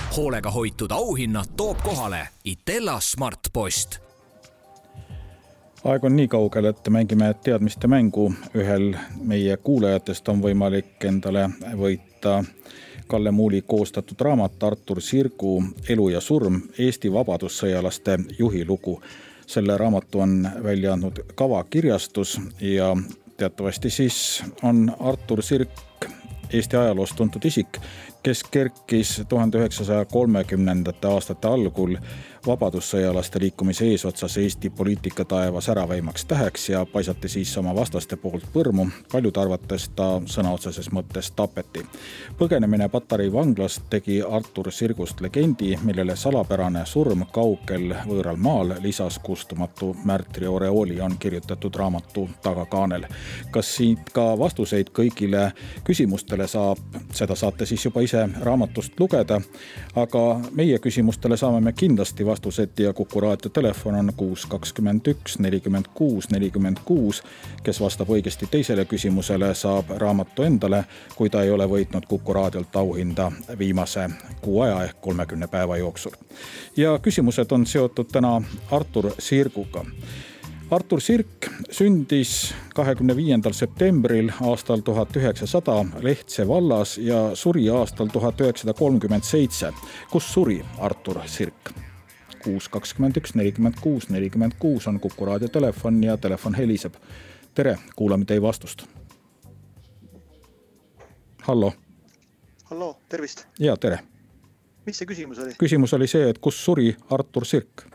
Hoolega hoitud auhinnad toob kohale Itella Smartpost. Aeg on nii kaugel, et mängime teadmiste mängu. Ühel meie kuulajatest on võimalik endale võita Kalle Muuli koostatud raamat Artur Sirgu Elu ja surm, Eesti vabadussõjalaste juhilugu. Selle raamatu on välja andnud Kava kirjastus ja teatavasti siis on Artur Sirk Eesti ajaloos tuntud isik, kes kerkis 1930. aastate algul vabadussõjalaste liikumise eesotsas Eesti poliitika taevas äraväimaks täheks ja paisati siis oma vastaste poolt põrmu. Paljud arvates ta sõna otseses mõttes tapeti. Põgenemine Patarei vanglast tegi Artur Sirgust legendi, millele salapärane surm kaugel võõral maal lisas kustumatu märtri oreooli, on kirjutatud raamatu tagakaanel. Kas siit ka vastuseid kõigile küsimustele saab, seda saate siis juba ise raamatust lugeda, aga meie küsimustele saame me kindlasti vastused ja Kuku raadio telefon on 621 46 46. Kes vastab õigesti teisele küsimusele, saab raamatu endale, kui ta ei ole võitnud Kuku raadiolt auhinda viimase kuu aja ehk 30 päeva jooksul. Ja küsimused on seotud täna Artur Sirguga. Artur Sirk sündis 25. septembril aastal 1900 Lehtse vallas ja suri aastal 1937. Kus suri Artur Sirk? 621 46 46 on Kuku raadio telefon ja telefon heliseb. Tere, kuulame teie vastust. Hallo. Hallo, tervist. Ja, tere. Mis see küsimus oli? Küsimus oli see, et kus suri Artur Sirk?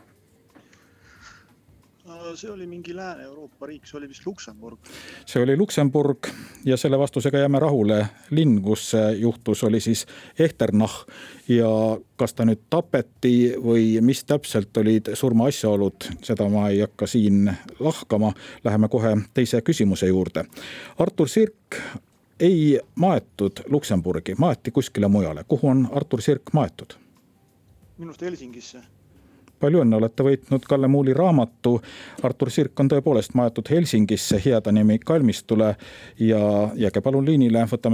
See oli mingi Lääne-Euroopa riik, see oli vist Luksemburg. See oli Luksemburg ja selle vastusega jääme rahule. Linn, kus see juhtus, oli siis Echternach ja kas ta nüüd tapeti või mis täpselt olid surma asjaolud, seda ma ei hakka siin lahkama. Läheme kohe teise küsimuse juurde. Artur Sirk ei maetud Luksemburgi, maeti kuskile mujale. Kuhu on Artur Sirk maetud? Minust Helsingisse. Palju õnne, olete võitnud Kalle Muuli raamatu. Artur Sirk on tõepoolest maetud Helsingisse, Hieda nimi kalmistule ja jääge palun liinile, võtame